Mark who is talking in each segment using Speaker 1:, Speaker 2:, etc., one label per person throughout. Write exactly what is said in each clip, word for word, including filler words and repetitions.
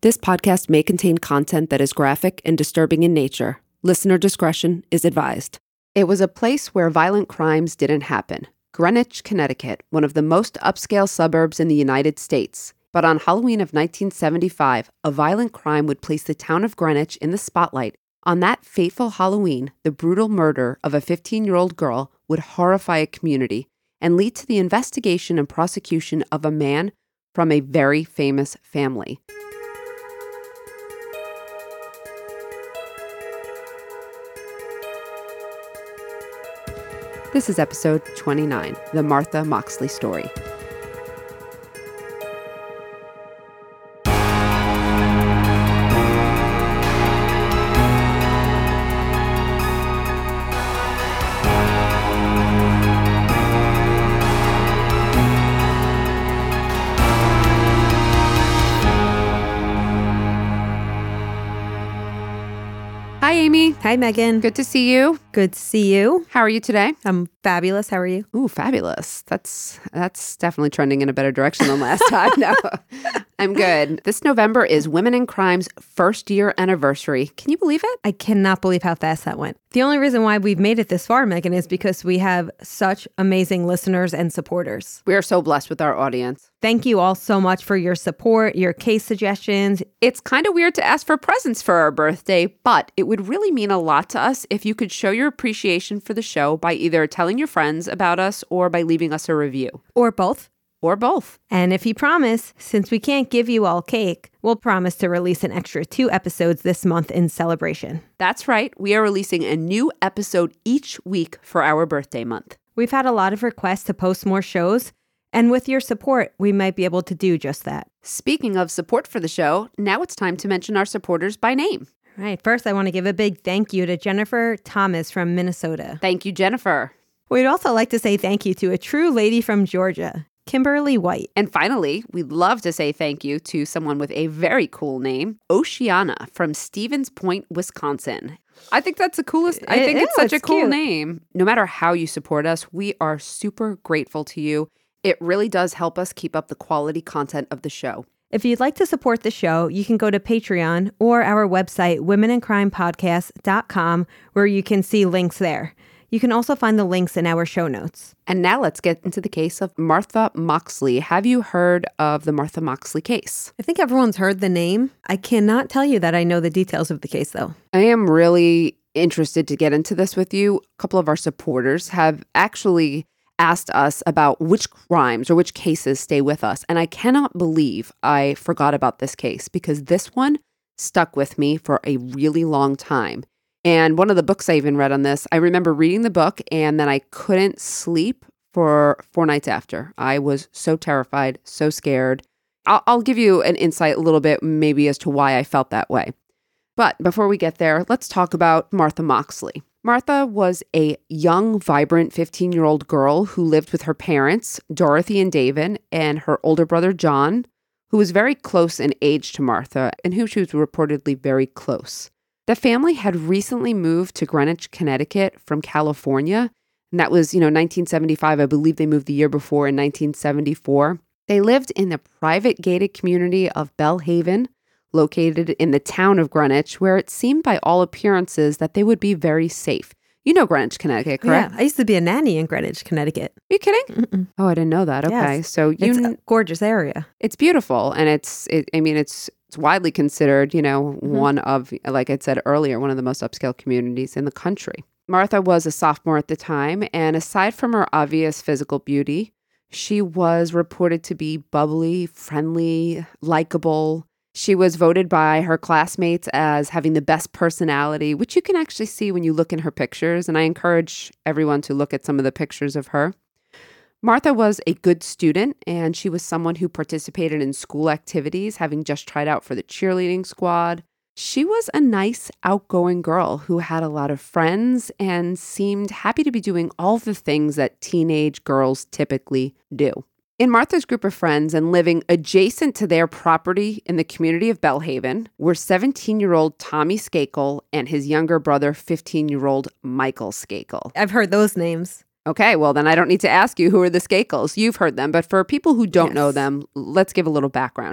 Speaker 1: This podcast may contain content that is graphic and disturbing in nature. Listener discretion is advised. It was a place where violent crimes didn't happen. Greenwich, Connecticut, one of the most upscale suburbs in the United States. But on Halloween of nineteen seventy-five, a violent crime would place the town of Greenwich in the spotlight. On that fateful Halloween, the brutal murder of a fifteen-year-old girl would horrify a community and lead to the investigation and prosecution of a man from a very famous family. This is episode twenty-nine, The Martha Moxley Story. Hi, Amy.
Speaker 2: Hi, Megan.
Speaker 1: Good to see you.
Speaker 2: Good to see you.
Speaker 1: How are you today?
Speaker 2: I'm fabulous. How are you?
Speaker 1: Ooh, fabulous. That's that's definitely trending in a better direction than last time. No, I'm good. This November is Women in Crime's first year anniversary. Can you believe it?
Speaker 2: I cannot believe how fast that went. The only reason why we've made it this far, Megan, is because we have such amazing listeners and supporters.
Speaker 1: We are so blessed with our audience.
Speaker 2: Thank you all so much for your support, your case suggestions.
Speaker 1: It's kind of weird to ask for presents for our birthday, but it would really mean a lot to us if you could show your appreciation for the show by either telling your friends about us or by leaving us a review.
Speaker 2: Or both.
Speaker 1: Or both.
Speaker 2: And if you promise, since we can't give you all cake, we'll promise to release an extra two episodes this month in celebration.
Speaker 1: That's right. We are releasing a new episode each week for our birthday month.
Speaker 2: We've had a lot of requests to post more shows, and with your support, we might be able to do just that.
Speaker 1: Speaking of support for the show, now it's time to mention our supporters by name.
Speaker 2: All right. First, I want to give a big thank you to Jennifer Thomas from Minnesota.
Speaker 1: Thank you, Jennifer.
Speaker 2: We'd also like to say thank you to a true lady from Georgia, Kimberly White.
Speaker 1: And finally, we'd love to say thank you to someone with a very cool name, Oceana from Stevens Point, Wisconsin. I think that's the coolest. I
Speaker 2: It
Speaker 1: think it's
Speaker 2: is,
Speaker 1: such a
Speaker 2: it's
Speaker 1: cool
Speaker 2: cute.
Speaker 1: name. No matter how you support us, we are super grateful to you. It really does help us keep up the quality content of the show.
Speaker 2: If you'd like to support the show, you can go to Patreon or our website, women in crime podcast dot com, where you can see links there. You can also find the links in our show notes.
Speaker 1: And now let's get into the case of Martha Moxley. Have you heard of the Martha Moxley case?
Speaker 2: I think everyone's heard the name. I cannot tell you that I know the details of the case, though.
Speaker 1: I am really interested to get into this with you. A couple of our supporters have actually asked us about which crimes or which cases stay with us. And I cannot believe I forgot about this case because this one stuck with me for a really long time. And one of the books I even read on this, I remember reading the book and then I couldn't sleep for four nights after. I was so terrified, so scared. I'll, I'll give you an insight a little bit maybe as to why I felt that way. But before we get there, let's talk about Martha Moxley. Martha was a young, vibrant fifteen-year-old girl who lived with her parents, Dorothy and David, and her older brother, John, who was very close in age to Martha and who she was reportedly very close. The family had recently moved to Greenwich, Connecticut from California, and that was, you know, nineteen seventy-five. I believe they moved the year before in nineteen seventy-four. They lived in the private gated community of Belhaven, located in the town of Greenwich, where it seemed by all appearances that they would be very safe. You know Greenwich, Connecticut, correct?
Speaker 2: Yeah, I used to be a nanny in Greenwich, Connecticut.
Speaker 1: Are you kidding?
Speaker 2: Mm-mm.
Speaker 1: Oh, I didn't know that. Okay,
Speaker 2: Yes.
Speaker 1: so you
Speaker 2: It's
Speaker 1: kn-
Speaker 2: a gorgeous area.
Speaker 1: it's beautiful, and it's. It, I mean, it's it's widely considered, you know,
Speaker 2: Mhm.
Speaker 1: one of, like I said earlier, one of the most upscale communities in the country. Martha was a sophomore at the time, and aside from her obvious physical beauty, she was reported to be bubbly, friendly, likable. She was voted by her classmates as having the best personality, which you can actually see when you look in her pictures. And I encourage everyone to look at some of the pictures of her. Martha was a good student, and she was someone who participated in school activities, having just tried out for the cheerleading squad. She was a nice, outgoing girl who had a lot of friends and seemed happy to be doing all the things that teenage girls typically do. In Martha's group of friends and living adjacent to their property in the community of Belhaven were seventeen-year-old Tommy Skakel and his younger brother, fifteen-year-old Michael Skakel.
Speaker 2: I've heard those names.
Speaker 1: Okay, well, then I don't need to ask you who are the Skakels. You've heard them, but for people who don't
Speaker 2: Yes.
Speaker 1: know them, let's give a little background.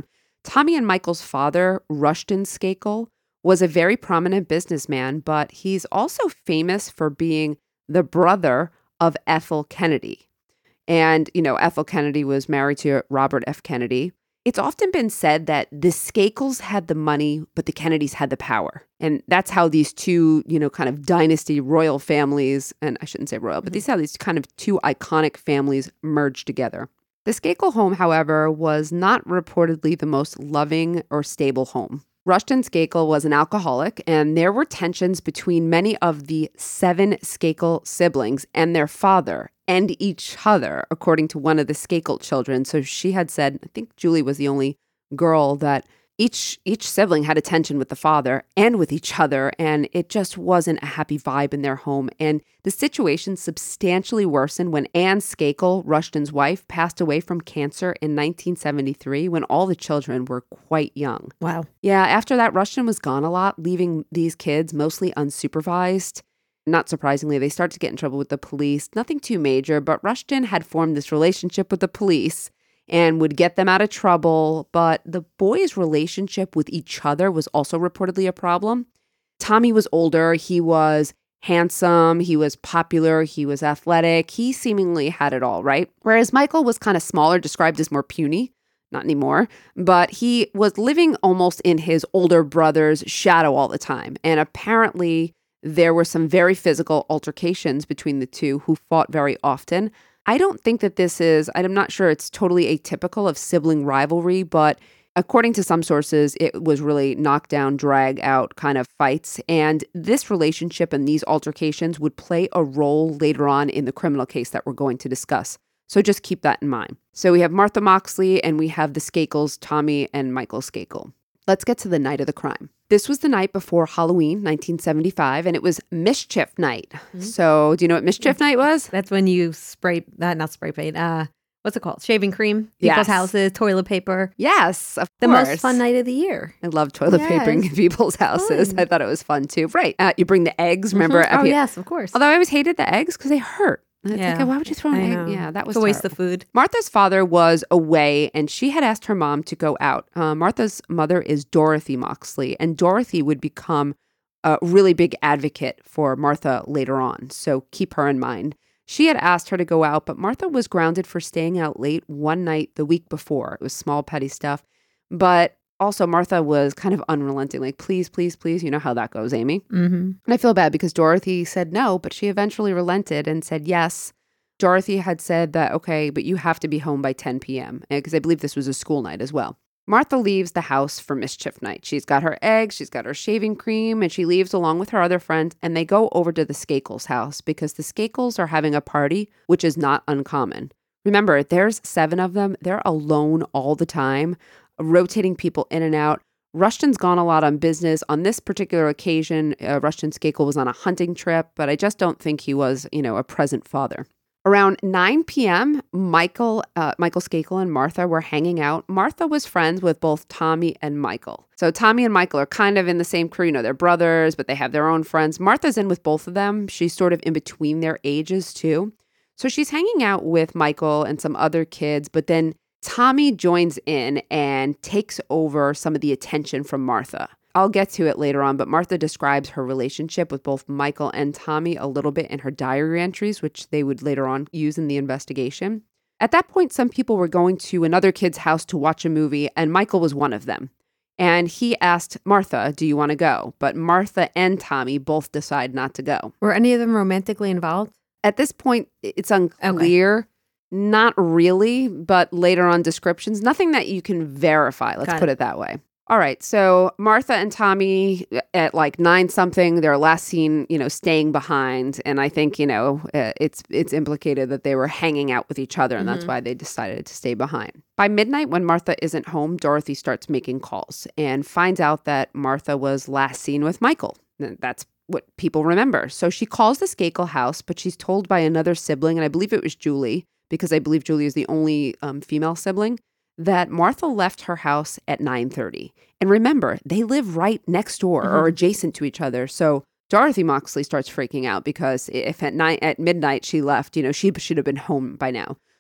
Speaker 1: Tommy and Michael's father, Rushton Skakel, was a very prominent businessman, but he's also famous for being the brother of Ethel Kennedy. And, you know, Ethel Kennedy was married to Robert F. Kennedy. It's often been said that the Skakels had the money, but the Kennedys had the power. And that's how these two, you know, kind of dynasty royal families, and I shouldn't say royal, but these how these kind of two iconic families merged together. The Skakel home, however, was not reportedly the most loving or stable home. Rushton Skakel was an alcoholic, and there were tensions between many of the seven Skakel siblings and their father and each other, according to one of the Skakel children. So she had said, I think Julie was the only girl, that each each sibling had a tension with the father and with each other, and it just wasn't a happy vibe in their home. And the situation substantially worsened when Anne Skakel, Rushton's wife, passed away from cancer in nineteen seventy-three when all the children were quite young.
Speaker 2: Wow.
Speaker 1: Yeah, after that, Rushton was gone a lot, leaving these kids mostly unsupervised. Not surprisingly, they start to get in trouble with the police. Nothing too major, but Rushton had formed this relationship with the police and would get them out of trouble. But the boys' relationship with each other was also reportedly a problem. Tommy was older. He was handsome. He was popular. He was athletic. He seemingly had it all, right? Whereas Michael was kind of smaller, described as more puny. Not anymore. But he was living almost in his older brother's shadow all the time. And apparently there were some very physical altercations between the two who fought very often. I don't think that this is, I'm not sure it's totally atypical of sibling rivalry, but according to some sources, it was really knockdown, drag out kind of fights. And this relationship and these altercations would play a role later on in the criminal case that we're going to discuss. So just keep that in mind. So we have Martha Moxley and we have the Skakels, Tommy and Michael Skakel. Let's get to the night of the crime. This was the night before Halloween, nineteen seventy-five, and it was Mischief Night. Mm-hmm. So do you know what Mischief Night was?
Speaker 2: That's when you spray, uh, not spray paint, uh, what's it called? Shaving cream, people's
Speaker 1: Yes.
Speaker 2: houses, toilet paper.
Speaker 1: Yes, of
Speaker 2: The
Speaker 1: course.
Speaker 2: most fun night of the year.
Speaker 1: I love toilet
Speaker 2: Yes.
Speaker 1: papering in people's houses.
Speaker 2: Fun.
Speaker 1: I thought it was fun too. Right. Uh, you bring the eggs, remember?
Speaker 2: Mhm.
Speaker 1: Up
Speaker 2: Oh,
Speaker 1: here.
Speaker 2: yes, of course.
Speaker 1: Although I always hated the eggs because they hurt. And it's
Speaker 2: Yeah.
Speaker 1: like, why would you throw an
Speaker 2: I
Speaker 1: egg?
Speaker 2: know.
Speaker 1: Yeah, that was
Speaker 2: It's a waste
Speaker 1: terrible.
Speaker 2: of food.
Speaker 1: Martha's father was away, and she had asked her mom to go out. Uh, Martha's mother is Dorothy Moxley, and Dorothy would become a really big advocate for Martha later on, so keep her in mind. She had asked her to go out, but Martha was grounded for staying out late one night the week before. It was small, petty stuff. But also, Martha was kind of unrelenting, like, please, please, please. You know how that goes, Amy.
Speaker 2: Mm-hmm.
Speaker 1: And I feel bad because Dorothy said no, but she eventually relented and said yes. Dorothy had said that, okay, but you have to be home by ten p.m. because I believe this was a school night as well. Martha leaves the house for Mischief Night. She's got her eggs, she's got her shaving cream, and she leaves along with her other friends, and they go over to the Skakels' house because the Skakels are having a party, which is not uncommon. Remember, there's seven of them. They're alone all the time, rotating people in and out. Rushton's gone a lot on business. On this particular occasion, uh, Rushton Skakel was on a hunting trip, but I just don't think he was, you know, a present father. Around nine p.m., Michael, uh, Michael Skakel and Martha were hanging out. Martha was friends with both Tommy and Michael. So Tommy and Michael are kind of in the same crew. You know, they're brothers, but they have their own friends. Martha's in with both of them. She's sort of in between their ages, too. So she's hanging out with Michael and some other kids, but then Tommy joins in and takes over some of the attention from Martha. I'll get to it later on, but Martha describes her relationship with both Michael and Tommy a little bit in her diary entries, which they would later on use in the investigation. At that point, some people were going to another kid's house to watch a movie, and Michael was one of them. And he asked Martha, do you want to go? But Martha and Tommy both decide not to go.
Speaker 2: Were any of them romantically involved?
Speaker 1: At this point, it's unclear. Okay. Not really, but later on descriptions. Nothing that you can verify. Let's
Speaker 2: Got
Speaker 1: put
Speaker 2: it.
Speaker 1: it that way. All right. So Martha and Tommy at like nine something, they're last seen, you know, staying behind. And I think, you know, uh, it's it's implicated that they were hanging out with each other. And
Speaker 2: Mm-hmm.
Speaker 1: that's why they decided to stay behind. By midnight, when Martha isn't home, Dorothy starts making calls and finds out that Martha was last seen with Michael. That's what people remember. So she calls the Skakel house, but she's told by another sibling, and I believe it was Julie, because I believe Julie is the only um, female sibling, that Martha left her house at nine thirty. And remember, they live right next door mm-hmm. or adjacent to each other. So Dorothy Moxley starts freaking out because if at night at midnight she left, you know, she should have been home by now.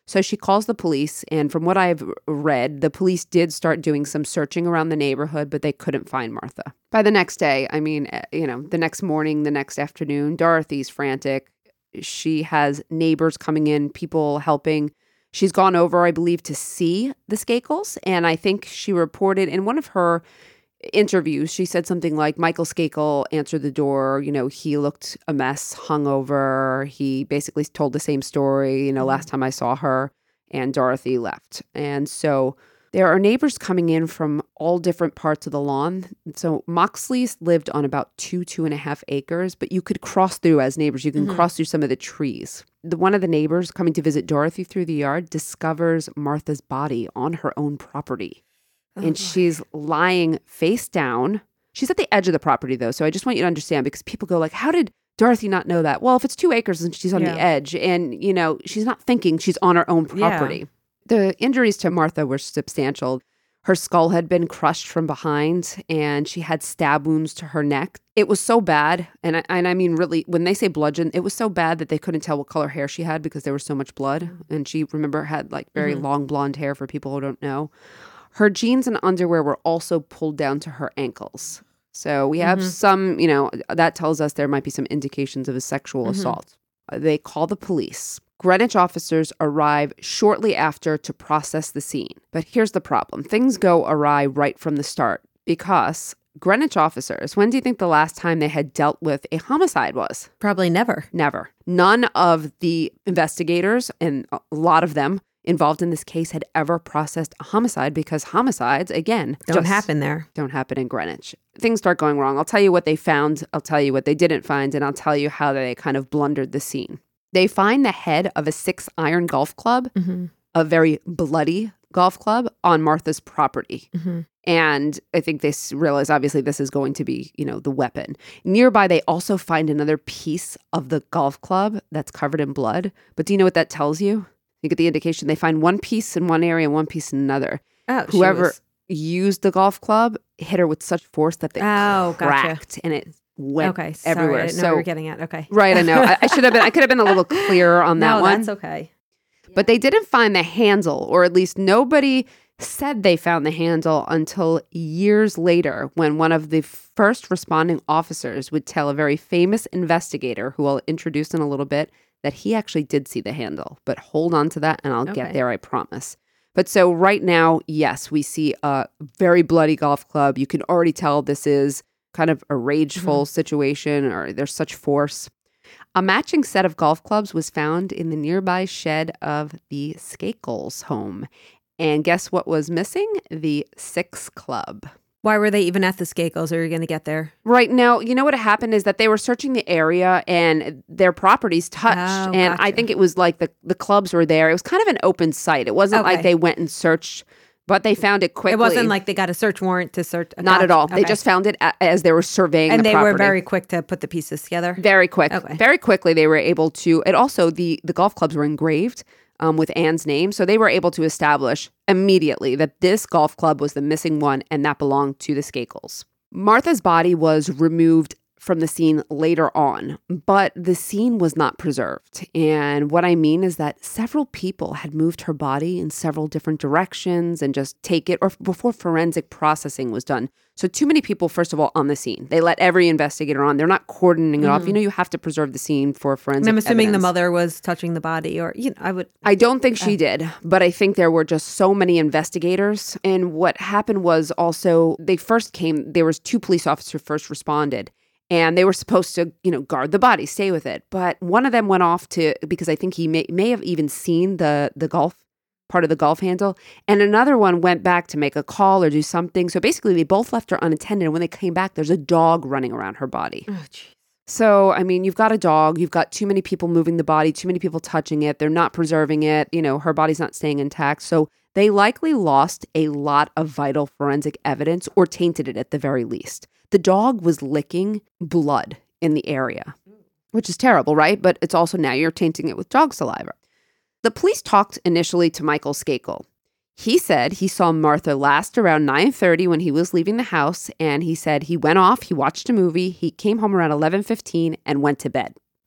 Speaker 1: So she calls the police, and from what I've read, the police did start doing some searching around the neighborhood, but they couldn't find Martha. By the next day, I mean, you know, the next morning, the next afternoon, Dorothy's frantic. She has neighbors coming in, people helping. She's gone over, I believe, to see the Skakels, and I think she reported in one of her interviews, she said something like, Michael Skakel answered the door, you know, he looked a mess, hungover. He basically told the same story, you know, last time I saw her, and Dorothy left. And so there are neighbors coming in from all different parts of the lawn. So Moxley's lived on about two, two and a half acres, but you could cross through as neighbors. You can mm-hmm. cross through some of the trees. The, one of the neighbors coming to visit Dorothy through the yard discovers Martha's body on her own property. Oh, and boy. She's lying face down. She's at the edge of the property, though. So I just want you to understand, because people go like, how did Dorothy not know that? Well, if it's two acres and she's on yeah. the edge and, you know, she's not thinking she's on her own property. Yeah. The injuries to Martha were substantial. Her skull had been crushed from behind, and she had stab wounds to her neck. It was so bad, and I, and I mean really, when they say bludgeon, it was so bad that they couldn't tell what color hair she had because there was so much blood. And she, remember, had like very mm-hmm. long blonde hair for people who don't know. Her jeans and underwear were also pulled down to her ankles. So we have mm-hmm. some, you know, that tells us there might be some indications of a sexual mm-hmm. assault. They call the police. Greenwich officers arrive shortly after to process the scene. But here's the problem. Things go awry right from the start because Greenwich officers, when do you think the last time they had dealt with a homicide was?
Speaker 2: Probably never.
Speaker 1: Never. None of the investigators, and a lot of them involved in this case, had ever processed a homicide because homicides, again,
Speaker 2: don't happen there.
Speaker 1: Don't happen in Greenwich. Things start going wrong. I'll tell you what they found. I'll tell you what they didn't find, and I'll tell you how they kind of blundered the scene. They find the head of a six-iron golf club, mm-hmm. a very bloody golf club, on Martha's property. Mm-hmm. And I think they realize, obviously, this is going to be, you know, the weapon. Nearby, they also find another piece of the golf club that's covered in blood. But do you know what that tells you? You get the indication they find one piece in one area and one piece in another.
Speaker 2: Oh,
Speaker 1: Whoever
Speaker 2: was...
Speaker 1: used the golf club hit her with such force that they
Speaker 2: oh,
Speaker 1: cracked
Speaker 2: gotcha.
Speaker 1: and it went
Speaker 2: okay, sorry,
Speaker 1: everywhere.
Speaker 2: I didn't know
Speaker 1: so,
Speaker 2: what you were getting at. Okay.
Speaker 1: Right, I know. I, I should have been, I could have been a little clearer on that
Speaker 2: no,
Speaker 1: one.
Speaker 2: that's okay.
Speaker 1: But they didn't find the handle, or at least nobody said they found the handle until years later when one of the first responding officers would tell a very famous investigator, who I'll introduce in a little bit, that he actually did see the handle. But hold on to that and I'll okay. get there, I promise. But so right now, yes, we see a very bloody golf club. You can already tell this is kind of a rageful mm-hmm. situation, or there's such force. A matching set of golf clubs was found in the nearby shed of the Skakels home. And guess what was missing? The Six Club.
Speaker 2: Why were they even at the Skakels? Are you going to get there?
Speaker 1: Right. Now, you know what happened is that they were searching the area and their properties touched.
Speaker 2: Oh,
Speaker 1: and
Speaker 2: gotcha.
Speaker 1: I think it was like the, the clubs were there. It was kind of an open site. It wasn't
Speaker 2: okay.
Speaker 1: like they went and searched, but they found it quickly.
Speaker 2: It wasn't like they got a search warrant to search.
Speaker 1: Not
Speaker 2: gotcha.
Speaker 1: at all.
Speaker 2: Okay.
Speaker 1: They just found it a- as they were surveying
Speaker 2: and
Speaker 1: the
Speaker 2: property. And they were very quick to put the pieces together?
Speaker 1: Very quick.
Speaker 2: Okay.
Speaker 1: Very quickly they were able to. And also the, the golf clubs were engraved um, with Anne's name. So they were able to establish immediately that this golf club was the missing one and that belonged to the Skakels. Martha's body was removed from the scene later on, but the scene was not preserved. And what I mean is that several people had moved her body in several different directions and just take it, or before forensic processing was done. So too many people, first of all, on the scene. They let every investigator on. They're not cordoning it mm-hmm. off. You know, you have to preserve the scene for forensic
Speaker 2: And I'm assuming
Speaker 1: evidence.
Speaker 2: The mother was touching the body, or, you know, I would...
Speaker 1: I don't think she
Speaker 2: uh,
Speaker 1: did, but I think there were just so many investigators. And what happened was also, they first came, there was two police officers who first responded. And they were supposed to, you know, guard the body, stay with it. But one of them went off to, because I think he may, may have even seen the the golf, part of the golf handle. And another one went back to make a call or do something. So basically, they both left her unattended. And when they came back, there's a dog running around her body.
Speaker 2: Oh, geez.
Speaker 1: So, I mean, you've got a dog. You've got too many people moving the body, too many people touching it. They're not preserving it. You know, her body's not staying intact. So they likely lost a lot of vital forensic evidence, or tainted it at the very least. The dog was licking blood in the area, which is terrible, right? But it's also, now you're tainting it with dog saliva. The police talked initially to Michael Skakel. He said he saw Martha last around nine thirty when he was leaving the house, and he said he went off, he watched a movie, he came home around eleven fifteen and went to bed.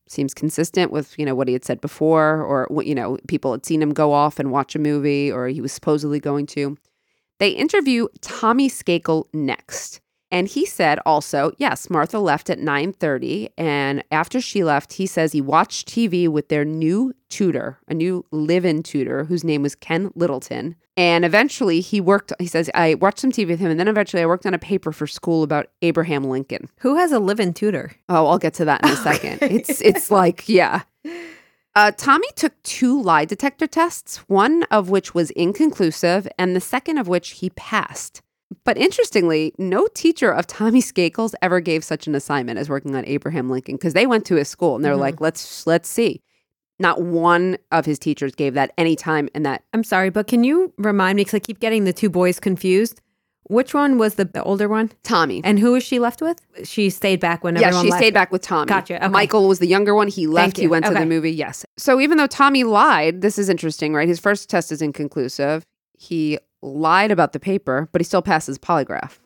Speaker 1: Seems consistent with, you know, what he had said before, or what, you know, people had seen him go off and watch a movie, or he was supposedly going to. They interview Tommy Skakel next. And he said also, yes, Martha left at nine thirty. And after she left, he says he watched T V with their new tutor, a new live-in tutor whose name was Ken Littleton. And eventually he worked, he says, I watched some T V with him. And then eventually I worked on a paper for school about Abraham Lincoln.
Speaker 2: Who has a live-in tutor?
Speaker 1: Oh, I'll get to that in a second. It's, it's like, yeah. Uh, Tommy took two lie detector tests, one of which was inconclusive and the second of which he passed. But interestingly, no teacher of Tommy Skakel's ever gave such an assignment as working on Abraham Lincoln, because they went to his school and they were mm-hmm. like, let's let's see. Not one of his teachers gave that any time in that.
Speaker 2: I'm sorry, but can you remind me, because I keep getting the two boys confused. Which one was the, the older one?
Speaker 1: Tommy.
Speaker 2: And who was she left with? She stayed back when
Speaker 1: yeah,
Speaker 2: everyone
Speaker 1: she
Speaker 2: left.
Speaker 1: stayed back with Tommy.
Speaker 2: Gotcha. Okay.
Speaker 1: Michael was the younger one. He left. He went
Speaker 2: okay.
Speaker 1: to the movie. Yes. So even though Tommy lied, this is interesting, right? His first test is inconclusive. He lied about the paper, but he still passes polygraph.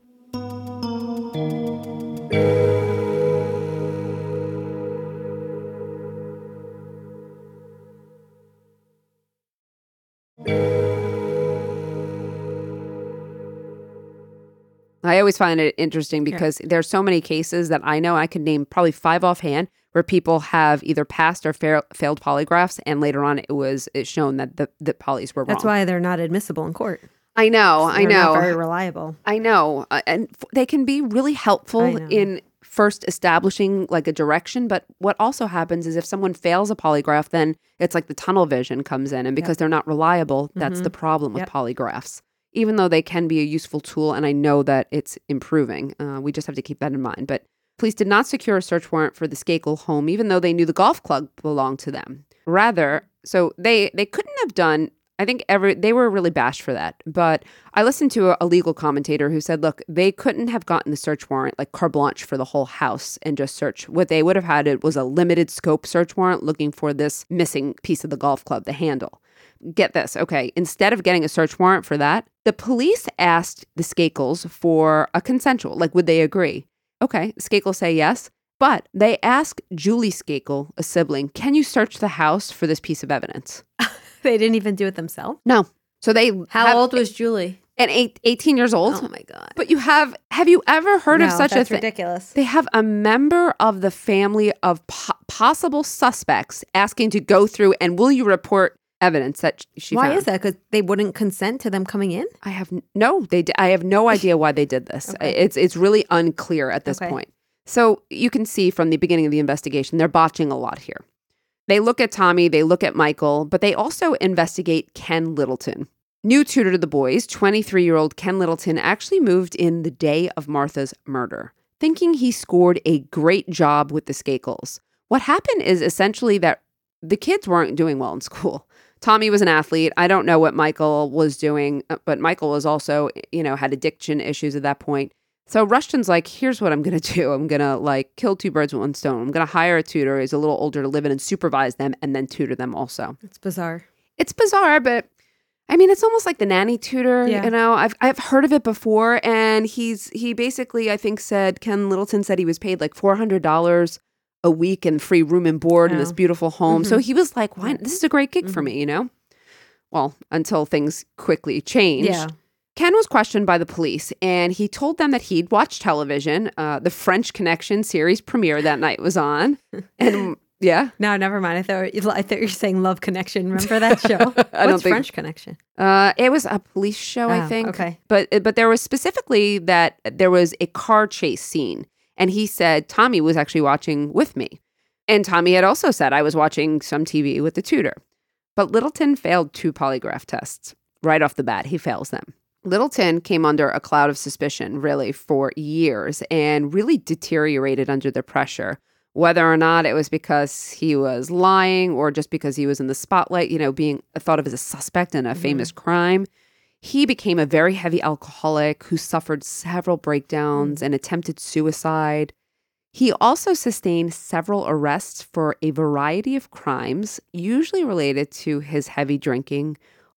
Speaker 1: I always find it interesting because yeah. there's so many cases that I know I could name probably five offhand where people have either passed or fa- failed polygraphs, and later on it was it's shown that the that polys were wrong.
Speaker 2: That's why they're not admissible in court.
Speaker 1: I know,
Speaker 2: they're
Speaker 1: I know.
Speaker 2: Not very reliable.
Speaker 1: I know, uh, and f- they can be really helpful in first establishing like a direction. But what also happens is if someone fails a polygraph, then it's like the tunnel vision comes in, and because yep. they're not reliable, that's mm-hmm. the problem with yep. polygraphs. Even though they can be a useful tool, and I know that it's improving, uh, we just have to keep that in mind. But police did not secure a search warrant for the Skakel home, even though they knew the golf club belonged to them. Rather, so they they couldn't have done. I think every they were really bashed for that. But I listened to a, a legal commentator who said, look, they couldn't have gotten the search warrant like carte blanche for the whole house and just search. What they would have had it was a limited scope search warrant looking for this missing piece of the golf club, the handle. Get this, okay, instead of getting a search warrant for that, the police asked the Skakels for a consensual, like would they agree? Okay, Skakels say yes, but they ask Julie Skakel, a sibling, can you search the house for this piece of evidence?
Speaker 2: They didn't even do it themselves?
Speaker 1: No. So they
Speaker 2: How
Speaker 1: have,
Speaker 2: old was Julie?
Speaker 1: And eight, eighteen years old.
Speaker 2: Oh my God.
Speaker 1: But you have, have you ever heard
Speaker 2: no,
Speaker 1: of such a thing?
Speaker 2: That's ridiculous.
Speaker 1: They have a member of the family of po- possible suspects asking to go through and will you report evidence that she
Speaker 2: why
Speaker 1: found.
Speaker 2: Is that? Because they wouldn't consent to them coming in?
Speaker 1: I have no, they. I have no idea why they did this. Okay. It's it's really unclear at this okay. point. So you can see from the beginning of the investigation, they're botching a lot here. They look at Tommy, they look at Michael, but they also investigate Ken Littleton. New tutor to the boys, twenty-three-year-old Ken Littleton actually moved in the day of Martha's murder, thinking he scored a great job with the Skakels. What happened is essentially that the kids weren't doing well in school. Tommy was an athlete. I don't know what Michael was doing, but Michael was also, you know, had addiction issues at that point. So Rushton's like, here's what I'm going to do. I'm going to like kill two birds with one stone. I'm going to hire a tutor who's a little older to live in and supervise them and then tutor them also.
Speaker 2: It's bizarre.
Speaker 1: It's bizarre, but I mean, it's almost like the nanny tutor, yeah. you know, I've I've heard of it before. And he's, he basically, I think said, Ken Littleton said he was paid like four hundred dollars a week and free room and board oh. in this beautiful home. Mm-hmm. So he was like, why? This is a great gig mm-hmm. for me, you know? Well, until things quickly changed.
Speaker 2: Yeah.
Speaker 1: Ken was questioned by the police, and he told them that he'd watched television. Uh, the French Connection series premiere that night was on. And yeah.
Speaker 2: No, never mind. I thought, I thought you were saying Love Connection. Remember that show?
Speaker 1: I
Speaker 2: What's
Speaker 1: don't think,
Speaker 2: French Connection?
Speaker 1: Uh, it was a police show, oh, I think.
Speaker 2: Okay.
Speaker 1: But, but there was specifically that there was a car chase scene. And he said, Tommy was actually watching with me. And Tommy had also said, I was watching some T V with the tutor. But Littleton failed two polygraph tests. Right off the bat, he fails them. Littleton came under a cloud of suspicion, really, for years and really deteriorated under the pressure. Whether or not it was because he was lying or just because he was in the spotlight, you know, being thought of as a suspect in a mm-hmm. famous crime. He became a very heavy alcoholic who suffered several breakdowns mm-hmm. and attempted suicide. He also sustained several arrests for a variety of crimes, usually related to his heavy drinking,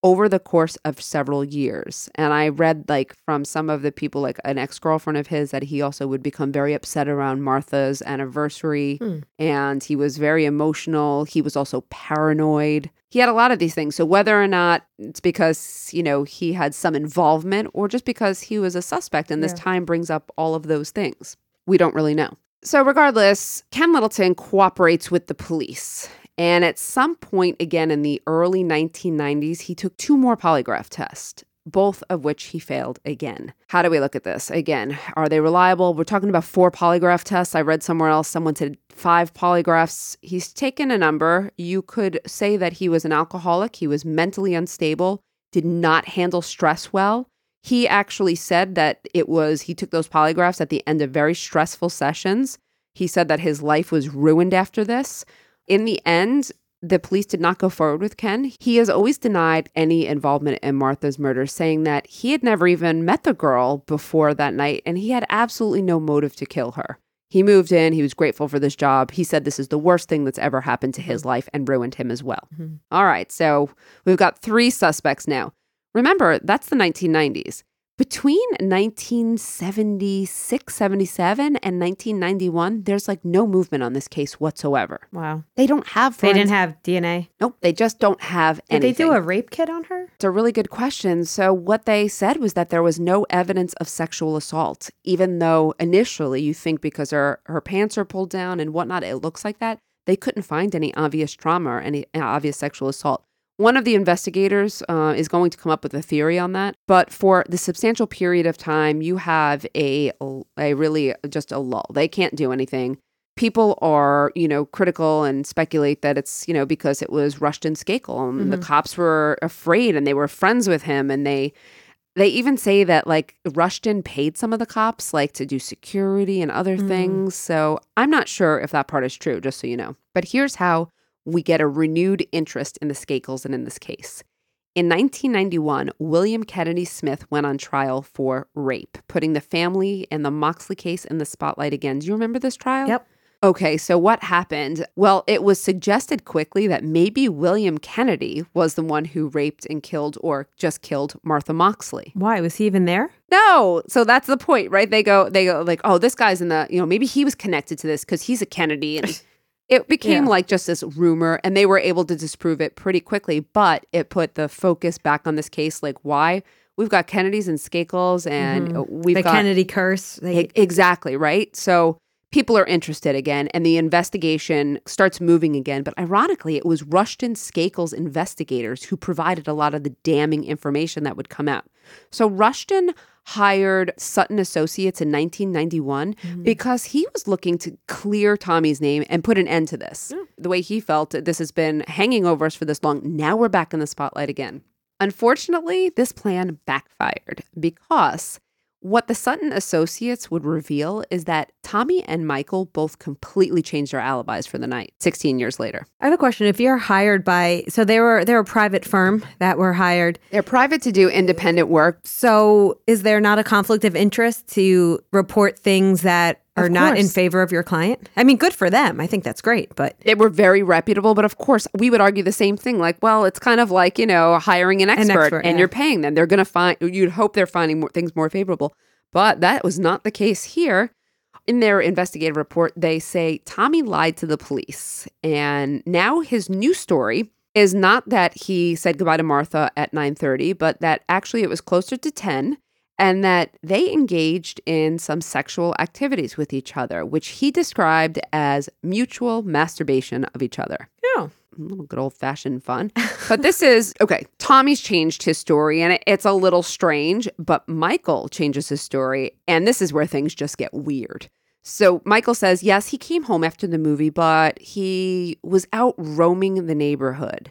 Speaker 1: over the course of several years. And I read like from some of the people, like an ex-girlfriend of his, that he also would become very upset around Martha's anniversary. Hmm. And he was very emotional. He was also paranoid. He had a lot of these things. So whether or not it's because, you know, he had some involvement or just because he was a suspect and this yeah. time brings up all of those things, we don't really know. So regardless, Ken Littleton cooperates with the police. And at some point, again, in the early nineteen nineties, he took two more polygraph tests, both of which he failed again. How do we look at this? Again, are they reliable? We're talking about four polygraph tests. I read somewhere else, someone said five polygraphs. He's taken a number. You could say that he was an alcoholic. He was mentally unstable, did not handle stress well. He actually said that it was, he took those polygraphs at the end of very stressful sessions. He said that his life was ruined after this. In the end, the police did not go forward with Ken. He has always denied any involvement in Martha's murder, saying that he had never even met the girl before that night, and he had absolutely no motive to kill her. He moved in. He was grateful for this job. He said this is the worst thing that's ever happened to his life and ruined him as well. Mm-hmm. All right, so we've got three suspects now. Remember, that's the nineteen nineties. Between nineteen seventy-six, seventy-seven and nineteen ninety-one, there's like no movement on this case whatsoever.
Speaker 2: Wow.
Speaker 1: They don't have
Speaker 2: They didn't have D N A?
Speaker 1: Nope, they just don't have
Speaker 2: Did
Speaker 1: anything.
Speaker 2: Did they do a rape kit on her?
Speaker 1: It's a really good question. So what they said was that there was no evidence of sexual assault, even though initially you think because her, her pants are pulled down and whatnot, it looks like that. They couldn't find any obvious trauma or any obvious sexual assault. One of the investigators uh, is going to come up with a theory on that. But for the substantial period of time, you have a, a really just a lull. They can't do anything. People are, you know, critical and speculate that it's, you know, because it was Rushton Skakel. And mm-hmm. the cops were afraid and they were friends with him. And they they even say that, like, Rushton paid some of the cops, like, to do security and other mm-hmm. things. So I'm not sure if that part is true, just so you know. But here's how we get a renewed interest in the Skakels and in this case. In nineteen ninety-one, William Kennedy Smith went on trial for rape, putting the family and the Moxley case in the spotlight again. Do you remember this trial?
Speaker 2: Yep.
Speaker 1: Okay, so what happened? Well, it was suggested quickly that maybe William Kennedy was the one who raped and killed or just killed Martha Moxley.
Speaker 2: Why? Was he even there?
Speaker 1: No. So that's the point, right? They go, they go like, oh, this guy's in the, you know, maybe he was connected to this because he's a Kennedy and it became yeah. like just this rumor, and they were able to disprove it pretty quickly, but it put the focus back on this case. Like, why? We've got Kennedys and Skakels, and mm-hmm. we've
Speaker 2: the
Speaker 1: got...
Speaker 2: The Kennedy curse.
Speaker 1: They... Exactly, right? So people are interested again, and the investigation starts moving again. But ironically, it was Rushton Skakel's investigators who provided a lot of the damning information that would come out. So Rushton hired Sutton Associates in nineteen ninety-one mm-hmm. because he was looking to clear Tommy's name and put an end to this. Mm. The way he felt, this has been hanging over us for this long. Now we're back in the spotlight again. Unfortunately, this plan backfired because what the Sutton Associates would reveal is that Tommy and Michael both completely changed their alibis for the night, sixteen years later.
Speaker 2: I have a question. If you're hired by, so they were, they're a private firm that were hired.
Speaker 1: They're private to do independent work.
Speaker 2: So is there not a conflict of interest to report things that are not in favor of your client? I mean, good for them. I think that's great, but...
Speaker 1: They were very reputable, but of course, we would argue the same thing. Like, well, it's kind of like, you know, hiring an expert, an expert and yeah. you're paying them. They're going to find, you'd hope they're finding more, things more favorable. But that was not the case here. In their investigative report, they say Tommy lied to the police. And now his new story is not that he said goodbye to Martha at nine thirty, but that actually it was closer to ten. And that they engaged in some sexual activities with each other, which he described as mutual masturbation of each other.
Speaker 2: Yeah.
Speaker 1: A little good old-fashioned fun. But this is, okay, Tommy's changed his story, and it, it's a little strange, but Michael changes his story, and this is where things just get weird. So Michael says, yes, he came home after the movie, but he was out roaming the neighborhood.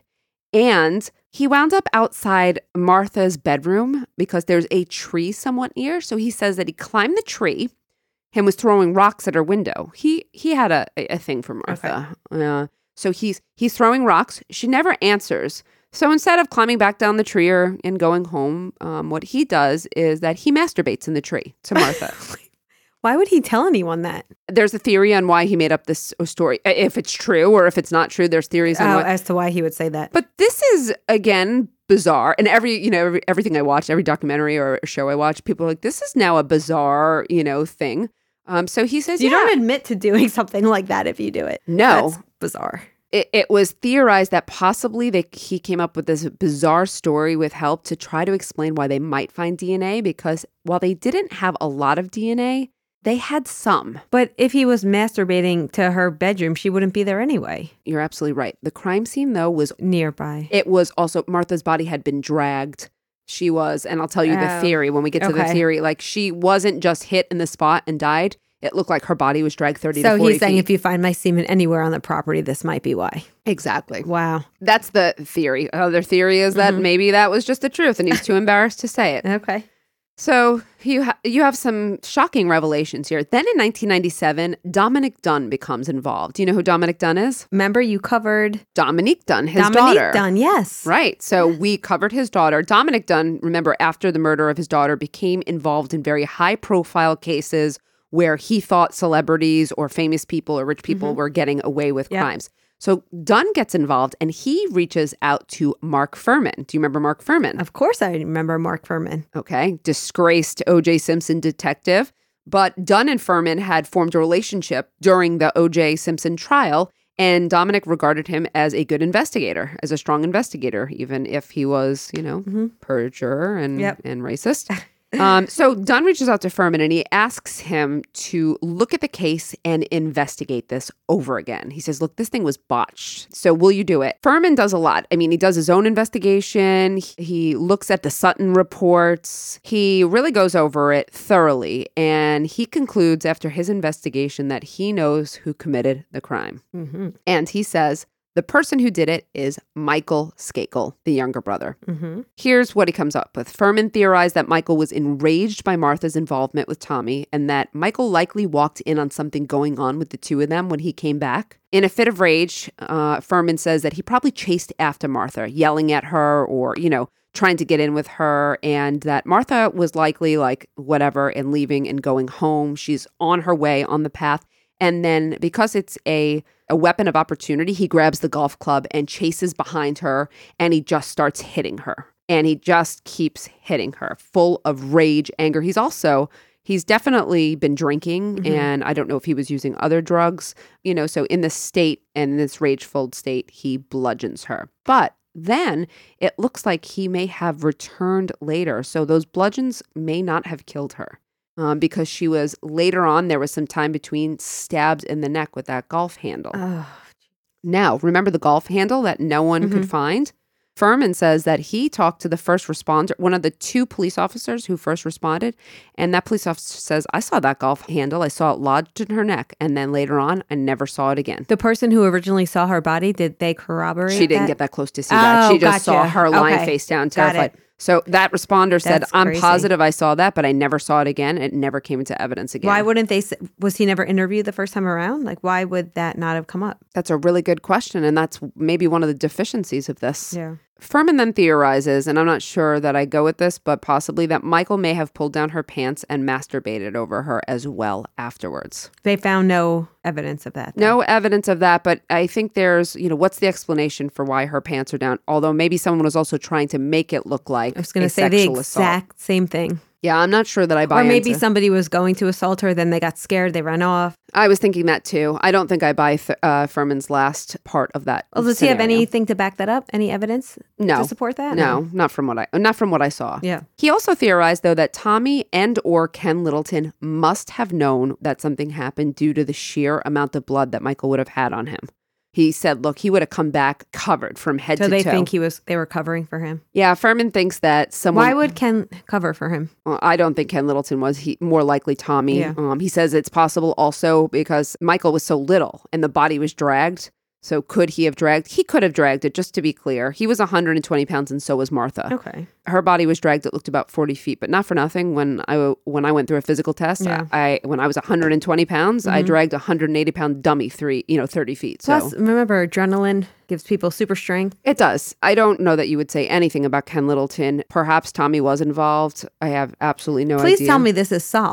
Speaker 1: And he wound up outside Martha's bedroom because there's a tree somewhat near. So he says that he climbed the tree and was throwing rocks at her window. He he had a, a thing for Martha. Okay. Uh, so he's he's throwing rocks. She never answers. So instead of climbing back down the tree or, and going home, um, what he does is that he masturbates in the tree to Martha.
Speaker 2: Why would he tell anyone that?
Speaker 1: There's a theory on why he made up this story. If it's true or if it's not true, there's theories on
Speaker 2: Oh,
Speaker 1: what.
Speaker 2: as to why he would say that.
Speaker 1: But this is, again, bizarre. And every, you know, every, everything I watch, every documentary or show I watch, people are like, this is now a bizarre, you know, thing. Um, so he says,
Speaker 2: you
Speaker 1: yeah.
Speaker 2: don't admit to doing something like that if you do it.
Speaker 1: No.
Speaker 2: That's bizarre.
Speaker 1: It, it was theorized that possibly they, he came up with this bizarre story with help to try to explain why they might find D N A, because while they didn't have a lot of D N A, they had some.
Speaker 2: But if he was masturbating to her bedroom, she wouldn't be there anyway.
Speaker 1: You're absolutely right. The crime scene, though, was
Speaker 2: nearby.
Speaker 1: It was also, Martha's body had been dragged. She was, and I'll tell you the
Speaker 2: Oh.
Speaker 1: theory when we get to the
Speaker 2: Okay.
Speaker 1: theory, like she wasn't just hit in the spot and died. It looked like her body was dragged thirty
Speaker 2: So
Speaker 1: to forty
Speaker 2: he's saying
Speaker 1: feet.
Speaker 2: if you find my semen anywhere on the property, this might be why.
Speaker 1: Exactly.
Speaker 2: Wow.
Speaker 1: That's the theory. Other theory is that
Speaker 2: Mhm.
Speaker 1: maybe that was just the truth and he's too embarrassed to say it.
Speaker 2: Okay.
Speaker 1: So you ha- you have some shocking revelations here. Then in nineteen ninety-seven, Dominic Dunn becomes involved. Do you know who Dominic Dunn is?
Speaker 2: Remember you covered
Speaker 1: Dominique Dunn, his
Speaker 2: Dominique
Speaker 1: daughter.
Speaker 2: Dunn, yes.
Speaker 1: Right. So we covered his daughter. Dominic Dunn, remember, after the murder of his daughter, became involved in very high-profile cases where he thought celebrities or famous people or rich people were getting away with
Speaker 2: Yep.
Speaker 1: crimes. So Dunn gets involved and he reaches out to Mark Furman. Do you remember Mark Furman?
Speaker 2: Of course I remember Mark Furman.
Speaker 1: Okay. Disgraced O J Simpson detective. But Dunn and Furman had formed a relationship during the O J Simpson trial. And Dominic regarded him as a good investigator, as a strong investigator, even if he was, you know,
Speaker 2: Mhm.
Speaker 1: perjurer and,
Speaker 2: Yep.
Speaker 1: and racist. Um, so Dunn reaches out to Furman and he asks him to look at the case and investigate this over again. He says, look, this thing was botched. So will you do it? Furman does a lot. I mean, he does his own investigation. He looks at the Sutton reports. He really goes over it thoroughly. And he concludes after his investigation that he knows who committed the crime.
Speaker 2: Mm-hmm.
Speaker 1: And he says, the person who did it is Michael Skakel, the younger brother.
Speaker 2: Mm-hmm.
Speaker 1: Here's what he comes up with. Furman theorized that Michael was enraged by Martha's involvement with Tommy and that Michael likely walked in on something going on with the two of them when he came back. In a fit of rage, uh, Furman says that he probably chased after Martha, yelling at her or, you know, trying to get in with her, and that Martha was likely like whatever and leaving and going home. She's on her way on the path. And then because it's a, a weapon of opportunity, he grabs the golf club and chases behind her and he just starts hitting her. And he just keeps hitting her, full of rage, anger. He's also, he's definitely been drinking
Speaker 2: Mhm.
Speaker 1: and I don't know if he was using other drugs, you know, so in this state and this rage-filled state, he bludgeons her. But then it looks like he may have returned later. So those bludgeons may not have killed her. Um, because she was later on, there was some time between stabs in the neck with that golf handle.
Speaker 2: Oh,
Speaker 1: Now, remember the golf handle that no one could
Speaker 2: Mhm.
Speaker 1: find? Furman says that he talked to the first responder, one of the two police officers who first responded. And that police officer says, I saw that golf handle. I saw it lodged in her neck. And then later on, I never saw it again.
Speaker 2: the person who originally saw her body, did they corroborate
Speaker 1: She didn't
Speaker 2: that?
Speaker 1: get that close to see that.
Speaker 2: Oh,
Speaker 1: She just saw
Speaker 2: gotcha.
Speaker 1: her lying
Speaker 2: Okay.
Speaker 1: face down,
Speaker 2: Got
Speaker 1: terrified.
Speaker 2: it.
Speaker 1: So that responder said,
Speaker 2: That's
Speaker 1: I'm
Speaker 2: crazy.
Speaker 1: positive I saw that, but I never saw it again. It never came into evidence again.
Speaker 2: Why wouldn't they? s- Was he never interviewed the first time around? Like, why would that not have come up?
Speaker 1: That's a really good question. And that's maybe one of the deficiencies of this.
Speaker 2: Yeah.
Speaker 1: Furman then theorizes, and I'm not sure that I go with this, but possibly that Michael may have pulled down her pants and masturbated over her as well afterwards.
Speaker 2: They found no evidence of that. though.
Speaker 1: No evidence of that, but I think there's, you know, what's the explanation for why her pants are down? Although maybe someone was also trying to make it look like
Speaker 2: I was going
Speaker 1: a
Speaker 2: to say the
Speaker 1: sexual assault.
Speaker 2: exact same thing.
Speaker 1: Yeah, I'm not sure that I buy
Speaker 2: Or maybe
Speaker 1: into-
Speaker 2: somebody was going to assault her, then they got scared, they ran off.
Speaker 1: I was thinking that too. I don't think I buy th- uh, Furman's last part of that.
Speaker 2: Well, does he have
Speaker 1: scenario.
Speaker 2: anything to back that up? Any evidence
Speaker 1: No.
Speaker 2: to support that?
Speaker 1: No, not from what I not from what I saw.
Speaker 2: Yeah.
Speaker 1: He also theorized, though, that Tommy and or Ken Littleton must have known that something happened due to the sheer amount of blood that Michael would have had on him. He said, look, he would have come back covered from head
Speaker 2: So
Speaker 1: to
Speaker 2: they
Speaker 1: toe.
Speaker 2: think he was. They were covering for him.
Speaker 1: yeah, Furman thinks that someone...
Speaker 2: Why would Ken cover for him?
Speaker 1: Well, I don't think Ken Littleton was. He more likely Tommy.
Speaker 2: Yeah.
Speaker 1: Um, he says it's possible also because Michael was so little and the body was dragged. So could he have dragged? He could have dragged it, just to be clear. He was one hundred twenty pounds and so was Martha.
Speaker 2: Okay.
Speaker 1: Her body was dragged. It looked about forty feet, but not for nothing. When I when I went through a physical test,
Speaker 2: Yeah.
Speaker 1: I when I was one hundred twenty pounds, I
Speaker 2: Mhm.
Speaker 1: dragged a one hundred eighty pound dummy three, you know, thirty feet. So
Speaker 2: Plus, remember, adrenaline gives people super strength.
Speaker 1: it does. I don't know that you would say anything about Ken Littleton. Perhaps Tommy was involved. I have absolutely no
Speaker 2: Please
Speaker 1: idea.
Speaker 2: tell me this is solved.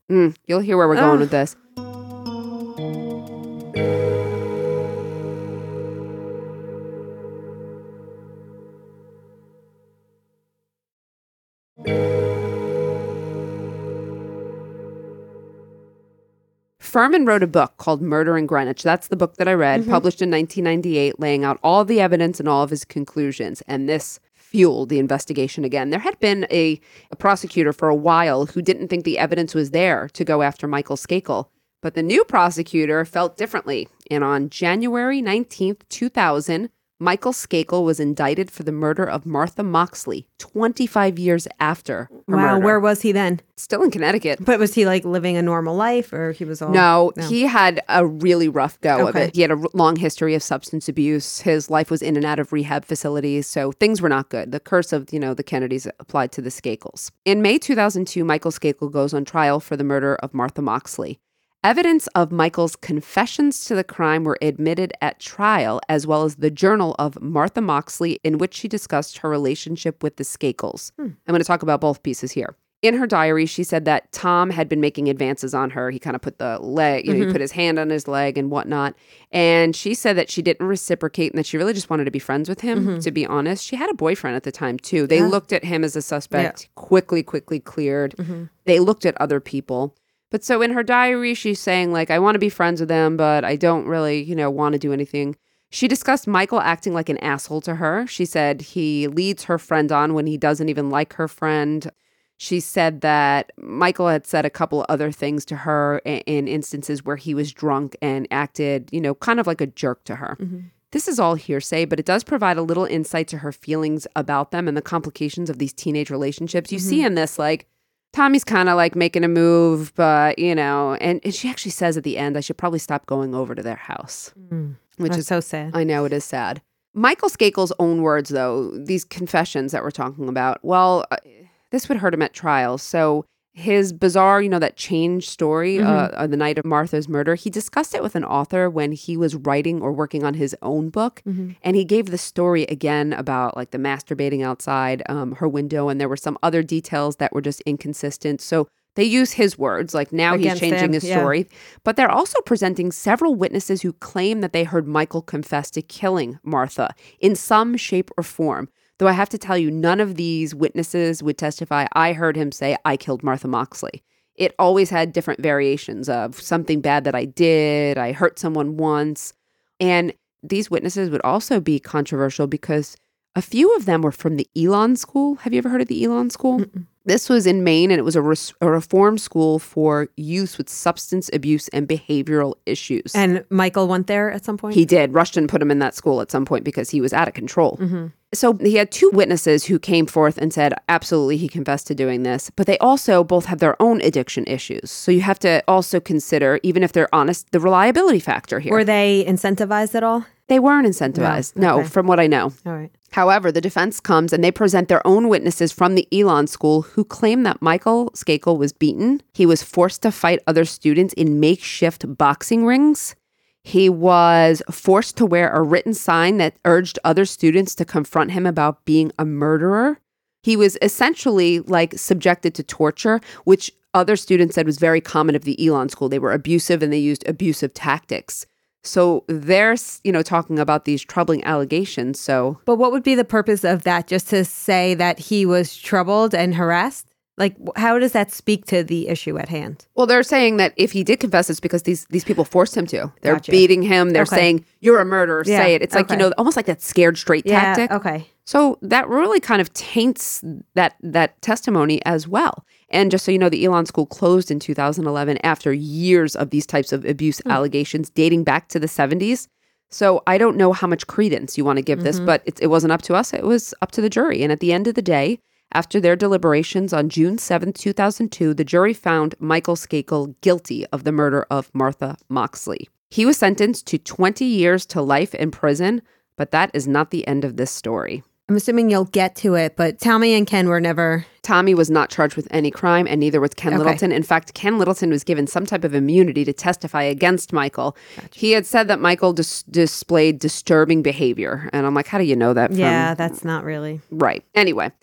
Speaker 1: Mm, you'll hear where we're
Speaker 2: Ugh.
Speaker 1: going with this. Furman wrote a book called Murder in Greenwich. That's the book that I read, mm-hmm. published in nineteen ninety-eight, laying out all the evidence and all of his conclusions. And this fueled the investigation again. There had been a, a prosecutor for a while who didn't think the evidence was there to go after Michael Skakel. But the new prosecutor felt differently. And on January nineteenth, two thousand, Michael Skakel was indicted for the murder of Martha Moxley twenty-five years after her
Speaker 2: Wow,
Speaker 1: murder.
Speaker 2: Where was he then?
Speaker 1: Still in Connecticut.
Speaker 2: But was he like living a normal life or he was all...
Speaker 1: No, no. He had a really rough go
Speaker 2: okay.
Speaker 1: of it. He had a r- long history of substance abuse. His life was in and out of rehab facilities, so things were not good. The curse of, you know, the Kennedys applied to the Skakels. In May two thousand two, Michael Skakel goes on trial for the murder of Martha Moxley. Evidence of Michael's confessions to the crime were admitted at trial, as well as the journal of Martha Moxley, in which she discussed her relationship with the Skakels. Hmm. I'm going to talk about both pieces here. In her diary, she said that Tom had been making advances on her. He kind of put the leg, you know, mm-hmm. he put his hand on his leg and whatnot. And she said that she didn't reciprocate and that she really just wanted to be friends with him, mm-hmm. to be honest. She had a boyfriend at the time, too. They yeah. looked at him as a suspect, yeah. quickly, quickly cleared. Mm-hmm. They looked at other people. But so in her diary, she's saying, like, I want to be friends with him, but I don't really, you know, want to do anything. She discussed Michael acting like an asshole to her. She said he leads her friend on when he doesn't even like her friend. She said that Michael had said a couple other things to her in, in instances where he was drunk and acted, you know, kind of like a jerk to her. Mm-hmm. This is all hearsay, but it does provide a little insight to her feelings about them and the complications of these teenage relationships. You mm-hmm. see in this, like, Tommy's kind of like making a move, but, you know, and, and she actually says at the end, I should probably stop going over to their house.
Speaker 2: Mm. Which That's is so sad.
Speaker 1: I know, it is sad. Michael Skakel's own words, though, these confessions that we're talking about, well, uh, this would hurt him at trial. So his bizarre, you know, that change story mm-hmm. uh, on the night of Martha's murder, he discussed it with an author when he was writing or working on his own book. Mm-hmm. And he gave the story again about like the masturbating outside um, her window. And there were some other details that were just inconsistent. So they use his words, like now Against he's changing him, his yeah. story. But they're also presenting several witnesses who claim that they heard Michael confess to killing Martha in some shape or form. Though I have to tell you, none of these witnesses would testify, I heard him say, I killed Martha Moxley. It always had different variations of something bad that I did, I hurt someone once. And these witnesses would also be controversial because a few of them were from the Elon School. Have you ever heard of the Elon School? Mm-mm. This was in Maine, and it was a, res- a reform school for youth with substance abuse and behavioral issues.
Speaker 2: And Michael went there at some point?
Speaker 1: He did. Rushton put him in that school at some point because he was out of control. Mm-hmm. So he had two witnesses who came forth and said, absolutely, he confessed to doing this. But they also both have their own addiction issues. So you have to also consider, even if they're honest, the reliability factor here.
Speaker 2: Were they incentivized at all?
Speaker 1: They weren't incentivized. No,
Speaker 2: okay.
Speaker 1: no, from what I know.
Speaker 2: All right.
Speaker 1: However, the defense comes and they present their own witnesses from the Elon School who claim that Michael Skakel was beaten. He was forced to fight other students in makeshift boxing rings. He was forced to wear a written sign that urged other students to confront him about being a murderer. He was essentially like subjected to torture, which other students said was very common of the Elon School. They were abusive and they used abusive tactics. So they're, you know, talking about these troubling allegations. So,
Speaker 2: but what would be the purpose of that? Just to say that he was troubled and harassed? Like, how does that speak to the issue at hand?
Speaker 1: Well, they're saying that if he did confess, it's because these these people forced him to. They're
Speaker 2: Gotcha.
Speaker 1: beating him. They're
Speaker 2: okay.
Speaker 1: saying, you're a murderer,
Speaker 2: yeah.
Speaker 1: say it. It's like,
Speaker 2: okay.
Speaker 1: you know, almost like that scared straight
Speaker 2: yeah.
Speaker 1: tactic.
Speaker 2: Okay.
Speaker 1: So that really kind of taints that that testimony as well. And just so you know, the Elon School closed in two thousand eleven after years of these types of abuse mm. allegations dating back to the seventies. So I don't know how much credence you want to give mm-hmm. this, but it, it wasn't up to us. It was up to the jury. And at the end of the day, after their deliberations on June seventh, two thousand two, the jury found Michael Skakel guilty of the murder of Martha Moxley. He was sentenced to twenty years to life in prison, but that is not the end of this story.
Speaker 2: I'm assuming you'll get to it, but Tommy and Ken were never...
Speaker 1: Tommy was not charged with any crime, and neither was Ken
Speaker 2: okay.
Speaker 1: Littleton. In fact, Ken Littleton was given some type of immunity to testify against Michael. Gotcha. He had said that Michael dis- displayed disturbing behavior. And I'm like, how do you know that from...
Speaker 2: Yeah, that's not really...
Speaker 1: Right. Anyway,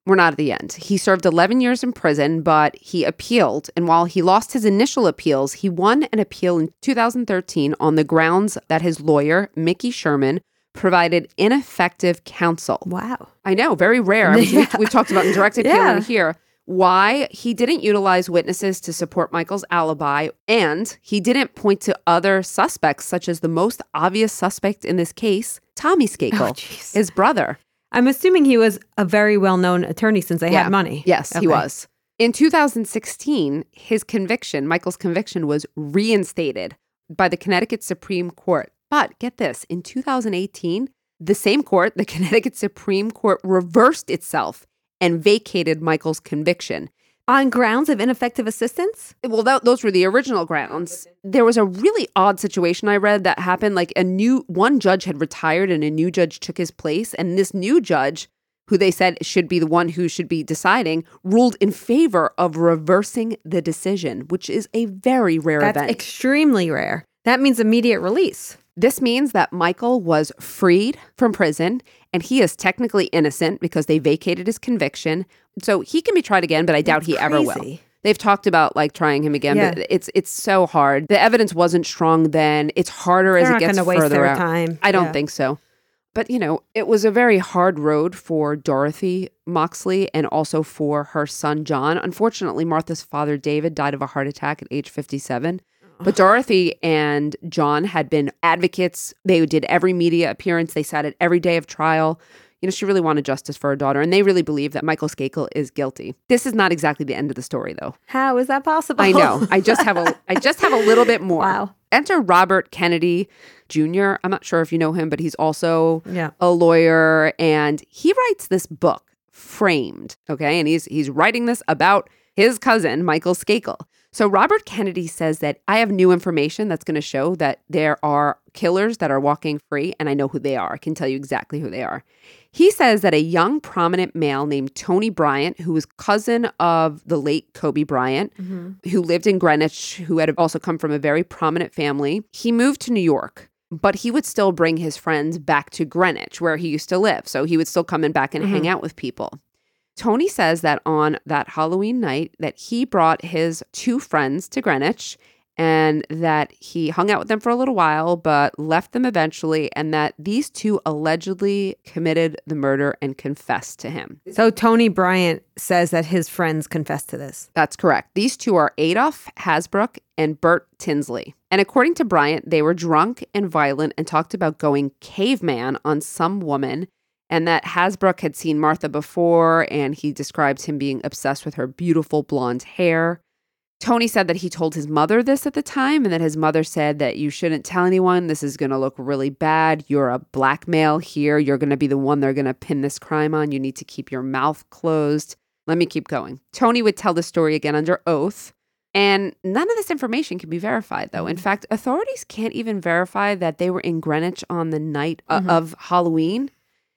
Speaker 1: we're not at the end. He served eleven years in prison, but he appealed. And while he lost his initial appeals, he won an appeal in two thousand thirteen on the grounds that his lawyer, Mickey Sherman, provided ineffective counsel.
Speaker 2: Wow.
Speaker 1: I know, very rare. I mean,
Speaker 2: Yeah.
Speaker 1: we've, we've talked about indirect appeal
Speaker 2: Yeah.
Speaker 1: in here. Why? He didn't utilize witnesses to support Michael's alibi, and he didn't point to other suspects, such as the most obvious suspect in this case, Tommy Skakel,
Speaker 2: Oh, jeez.
Speaker 1: his brother.
Speaker 2: I'm assuming he was a very well-known attorney since they
Speaker 1: Yeah.
Speaker 2: had money.
Speaker 1: Yes, he
Speaker 2: Okay.
Speaker 1: was. In two thousand sixteen, his conviction, Michael's conviction, was reinstated by the Connecticut Supreme Court. But get this, in two thousand eighteen, the same court, the Connecticut Supreme Court, reversed itself and vacated Michael's conviction.
Speaker 2: On grounds of ineffective assistance?
Speaker 1: Well, that, those were the original grounds. There was a really odd situation I read that happened. Like a new, one judge had retired and a new judge took his place. And this new judge, who they said should be the one who should be deciding, ruled in favor of reversing the decision, which is a very rare
Speaker 2: That's
Speaker 1: event.
Speaker 2: extremely rare. That means immediate release.
Speaker 1: This means that Michael was freed from prison and he is technically innocent because they vacated his conviction. So he can be tried again, but I doubt
Speaker 2: That's
Speaker 1: he ever will.
Speaker 2: crazy.
Speaker 1: They've talked about like trying him again,
Speaker 2: Yeah.
Speaker 1: but it's it's so hard. The evidence wasn't strong then. It's harder
Speaker 2: They're
Speaker 1: as it
Speaker 2: not
Speaker 1: gets
Speaker 2: going to waste
Speaker 1: further
Speaker 2: their
Speaker 1: out.
Speaker 2: time.
Speaker 1: I don't
Speaker 2: Yeah.
Speaker 1: think so. But, you know, it was a very hard road for Dorothy Moxley and also for her son, John. Unfortunately, Martha's father, David, died of a heart attack at age fifty-seven. But Dorothy and John had been advocates. They did every media appearance. They sat at every day of trial. You know, she really wanted justice for her daughter, and they really believe that Michael Skakel is guilty. This is not exactly the end of the story, though.
Speaker 2: How is that possible?
Speaker 1: I know. I just have a I just have a little bit more.
Speaker 2: Wow.
Speaker 1: Enter Robert Kennedy Junior I'm not sure if you know him, but he's also
Speaker 2: Yeah.
Speaker 1: a lawyer, and he writes this book, Framed, okay? And he's he's writing this about his cousin, Michael Skakel. So Robert Kennedy says that I have new information that's going to show that there are killers that are walking free, and I know who they are. I can tell you exactly who they are. He says that a young prominent male named Tony Bryant, who was cousin of the late Kobe Bryant,
Speaker 2: Mm-hmm.
Speaker 1: who lived in Greenwich, who had also come from a very prominent family, he moved to New York, but he would still bring his friends back to Greenwich, where he used to live. So he would still come in back and
Speaker 2: Mm-hmm.
Speaker 1: hang out with people. Tony says that on that Halloween night that he brought his two friends to Greenwich and that he hung out with them for a little while, but left them eventually, and that these two allegedly committed the murder and confessed to him.
Speaker 2: So Tony Bryant says that his friends confessed to this.
Speaker 1: That's correct. These two are Adolf Hasbrook and Bert Tinsley. And according to Bryant, they were drunk and violent and talked about going caveman on some woman, and that Hasbrook had seen Martha before, and he describes him being obsessed with her beautiful blonde hair. Tony said that he told his mother this at the time, and that his mother said that you shouldn't tell anyone. This is going to look really bad. You're a black male here. You're going to be the one they're going to pin this crime on. You need to keep your mouth closed. Let me keep going. Tony would tell the story again under oath. And none of this information can be verified, though. In fact, authorities can't even verify that they were in Greenwich on the night uh,
Speaker 2: Mhm.
Speaker 1: of Halloween.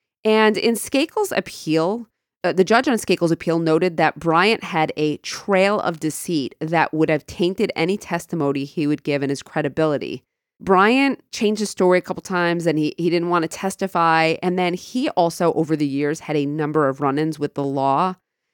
Speaker 1: And in Skakel's appeal, uh, the judge on Skakel's appeal noted that Bryant had a trail of deceit that would have tainted any testimony he would give in his credibility. Bryant changed his story a couple times and he, he didn't want to testify. And then he also, over the years, had a number of run-ins with the law.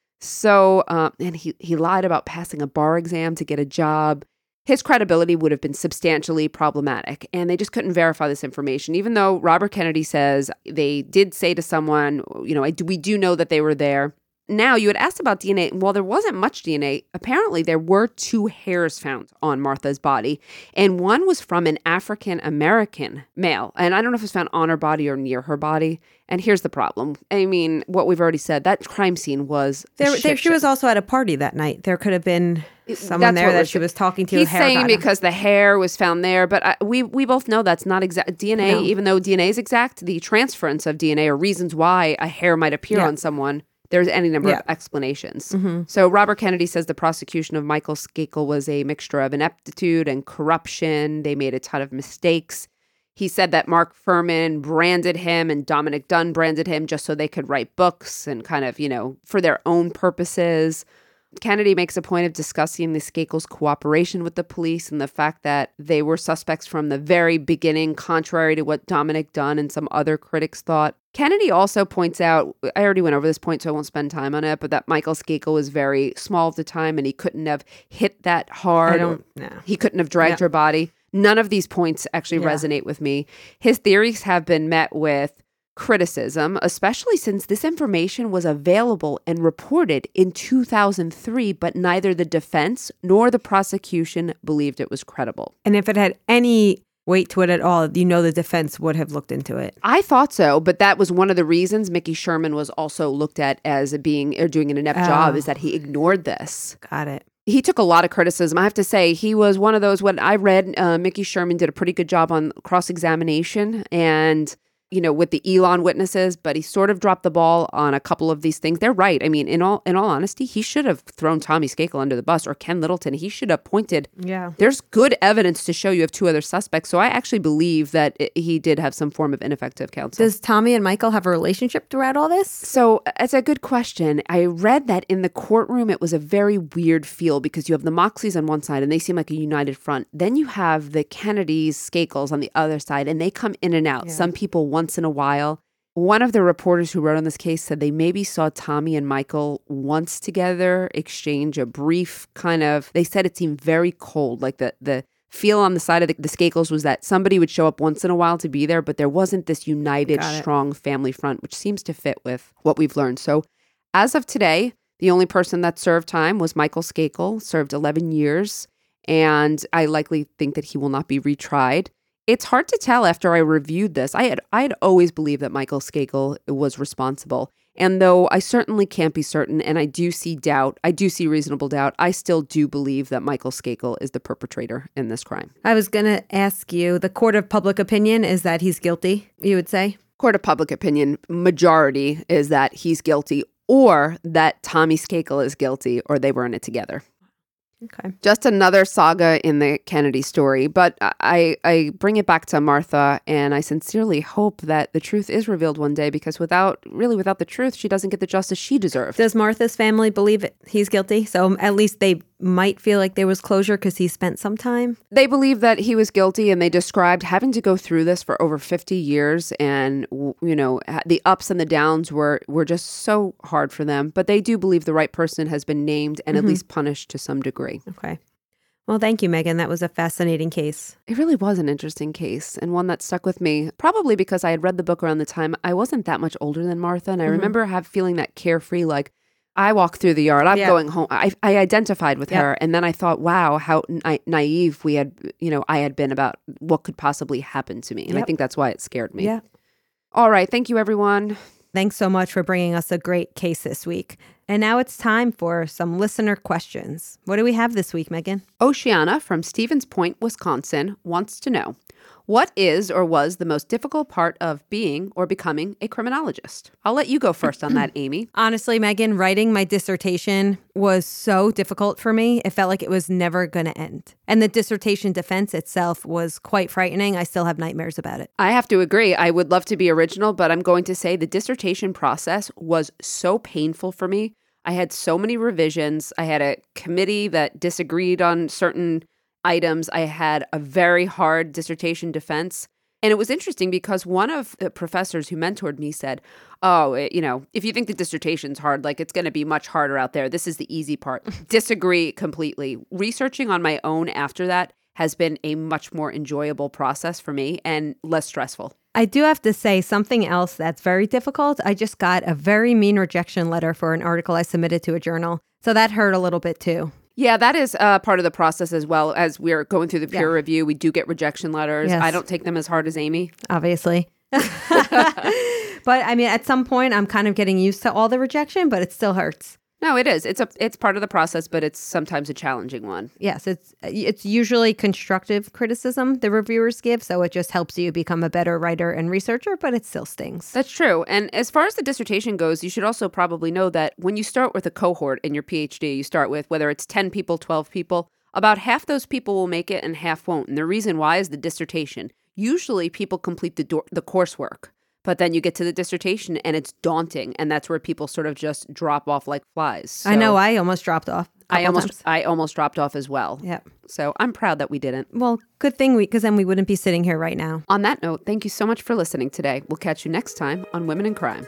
Speaker 1: So, um, and he, he lied about passing a bar exam to get a job. His credibility would have been substantially problematic, and they just couldn't verify this information, even though Robert Kennedy says they did say to someone, you know, I, we do know that they were there. Now, you had asked about D N A. Well, there wasn't much D N A. Apparently, there were two hairs found on Martha's body, and one was from an African-American male. And I don't know if it was found on her body or near her body. And here's the problem. I mean, what we've already said, that crime scene was a
Speaker 2: There, there,
Speaker 1: shit
Speaker 2: she
Speaker 1: show.
Speaker 2: was also at a party that night. There could have been someone
Speaker 1: That's
Speaker 2: there
Speaker 1: what we're
Speaker 2: that she
Speaker 1: saying.
Speaker 2: was talking to.
Speaker 1: He's
Speaker 2: hair
Speaker 1: saying
Speaker 2: got him.
Speaker 1: because the hair was found there, but I, we we both know that's not exact D N A.
Speaker 2: No.
Speaker 1: Even though D N A is exact, the transference of D N A or reasons why a hair might appear
Speaker 2: Yeah.
Speaker 1: on someone, there's any number
Speaker 2: Yeah.
Speaker 1: of explanations.
Speaker 2: Mm-hmm.
Speaker 1: So Robert Kennedy says the prosecution of Michael Skakel was a mixture of ineptitude and corruption. They made a ton of mistakes. He said that Mark Furman branded him and Dominic Dunn branded him just so they could write books and kind of, you know, for their own purposes. Kennedy makes a point of discussing the Skakel's cooperation with the police and the fact that they were suspects from the very beginning, contrary to what Dominick Dunne and some other critics thought. Kennedy also points out, I already went over this point, so I won't spend time on it, but that Michael Skakel was very small at the time and he couldn't have hit that hard.
Speaker 2: I don't know.
Speaker 1: He couldn't have dragged
Speaker 2: Yeah.
Speaker 1: her body. None of these points actually
Speaker 2: Yeah.
Speaker 1: resonate with me. His theories have been met with criticism, especially since this information was available and reported in two thousand three, but neither the defense nor the prosecution believed it was credible.
Speaker 2: And if it had any weight to it at all, you know the defense would have looked into it.
Speaker 1: I thought so, but that was one of the reasons Mickey Sherman was also looked at as being or doing an inept
Speaker 2: Oh.
Speaker 1: job, is that he ignored this.
Speaker 2: Got it.
Speaker 1: He took a lot of criticism. I have to say, he was one of those, when I read, uh, Mickey Sherman did a pretty good job on cross-examination and, you know, with the Elon witnesses, but he sort of dropped the ball on a couple of these things. They're right. I mean, in all in all honesty, he should have thrown Tommy Skakel under the bus, or Ken Littleton. He should have pointed.
Speaker 2: Yeah.
Speaker 1: There's good evidence to show you have two other suspects. So I actually believe that it, he did have some form of ineffective counsel.
Speaker 2: Does Tommy and Michael have a relationship throughout all this?
Speaker 1: So it's a good question. I read that in the courtroom, it was a very weird feel because you have the Moxleys on one side and they seem like a united front. Then you have the Kennedys, Skakels on the other side, and they come in and out.
Speaker 2: Yeah.
Speaker 1: Some people once in a while. One of the reporters who wrote on this case said they maybe saw Tommy and Michael once together, exchange a brief kind of, they said it seemed very cold. Like the, the feel on the side of the, the Skakels was that somebody would show up once in a while to be there, but there wasn't this united,
Speaker 2: Got it.
Speaker 1: strong family front, which seems to fit with what we've learned. So as of today, the only person that served time was Michael Skakel, served eleven years, and I likely think that he will not be retried. It's hard to tell after I reviewed this. I had I had always believed that Michael Skakel was responsible. And though I certainly can't be certain, and I do see doubt, I do see reasonable doubt, I still do believe that Michael Skakel is the perpetrator in this crime.
Speaker 2: I was going to ask you, the court of public opinion is that he's guilty, you would say?
Speaker 1: Court of public opinion, majority is that he's guilty, or that Tommy Skakel is guilty, or they were in it together.
Speaker 2: Okay.
Speaker 1: Just another saga in the Kennedy story, but I, I bring it back to Martha, and I sincerely hope that the truth is revealed one day, because without, really without the truth, she doesn't get the justice she deserved.
Speaker 2: Does Martha's family believe it, he's guilty? So at least they might feel like there was closure because he spent some time?
Speaker 1: They believe that he was guilty, and they described having to go through this for over fifty years, and, you know, the ups and the downs were, were just so hard for them. But they do believe the right person has been named and
Speaker 2: Mm-hmm.
Speaker 1: at least punished to some degree.
Speaker 2: Okay. Well, thank you, Megan. That was a fascinating case.
Speaker 1: It really was an interesting case, and one that stuck with me, probably because I had read the book around the time. I wasn't that much older than Martha, and I
Speaker 2: Mhm.
Speaker 1: remember have feeling that carefree, like, I walk through the yard, I'm
Speaker 2: Yeah.
Speaker 1: going home. I, I identified with
Speaker 2: Yep.
Speaker 1: her, and then I thought, wow, how na- naive we had, you know, I had been about what could possibly happen to me. And I
Speaker 2: Yep.
Speaker 1: think that's why it scared me.
Speaker 2: Yeah.
Speaker 1: All right. Thank you, everyone.
Speaker 2: Thanks so much for bringing us a great case this week. And now it's time for some listener questions. What do we have this week, Megan?
Speaker 1: Oceana from Stevens Point, Wisconsin, wants to know, what is or was the most difficult part of being or becoming a criminologist? I'll let you go first on that, Amy.
Speaker 2: Honestly, Megan, writing my dissertation was so difficult for me. It felt like it was never going to end. And the dissertation defense itself was quite frightening. I still have nightmares about it.
Speaker 1: I have to agree. I would love to be original, but I'm going to say the dissertation process was so painful for me. I had so many revisions. I had a committee that disagreed on certain items. I had a very hard dissertation defense. And it was interesting because one of the professors who mentored me said, oh, it, you know, if you think the dissertation's hard, like it's going to be much harder out there. This is the easy part. Disagree completely. Researching on my own after that has been a much more enjoyable process for me and less stressful.
Speaker 2: I do have to say something else that's very difficult. I just got a very mean rejection letter for an article I submitted to a journal. So that hurt a little bit too.
Speaker 1: Yeah, that is uh, part of the process as well. As we're going through the peer
Speaker 2: Yeah.
Speaker 1: review, we do get rejection letters.
Speaker 2: Yes.
Speaker 1: I don't take them as hard as Amy.
Speaker 2: Obviously. But I mean, at some point, I'm kind of getting used to all the rejection, but it still hurts.
Speaker 1: No, it is. It's a it's part of the process, but it's sometimes a challenging one.
Speaker 2: Yes, it's it's usually constructive criticism the reviewers give, so it just helps you become a better writer and researcher, but it still stings.
Speaker 1: That's true. And as far as the dissertation goes, you should also probably know that when you start with a cohort in your PhD, you start with whether it's ten people, twelve people, about half those people will make it and half won't. And the reason why is the dissertation. Usually people complete the do- the coursework, But then you get to the dissertation and it's daunting. And that's where people sort of just drop off like flies. So
Speaker 2: I know. I almost dropped off.
Speaker 1: I almost
Speaker 2: times.
Speaker 1: I almost dropped off as well.
Speaker 2: Yeah.
Speaker 1: So I'm proud that we didn't.
Speaker 2: Well, good thing we, because then we wouldn't be sitting here right now.
Speaker 1: On that note, thank you so much for listening today. We'll catch you next time on Women in Crime.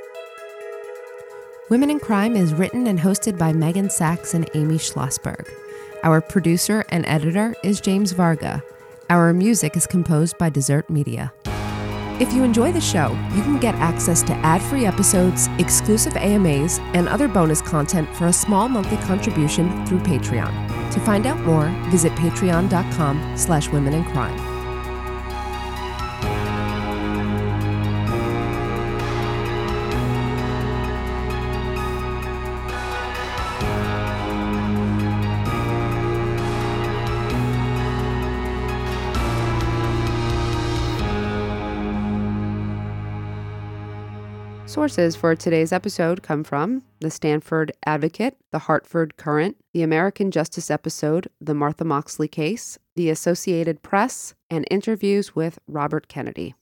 Speaker 3: Women in Crime is written and hosted by Megan Sachs and Amy Schlossberg. Our producer and editor is James Varga. Our music is composed by Desert Media. If you enjoy the show, you can get access to ad-free episodes, exclusive A M As, and other bonus content for a small monthly contribution through Patreon. To find out more, visit patreon.com slash women in crime.
Speaker 1: Sources for today's episode come from the Stanford Advocate, the Hartford Courant, the American Justice episode, the Martha Moxley case, the Associated Press, and interviews with Robert Kennedy.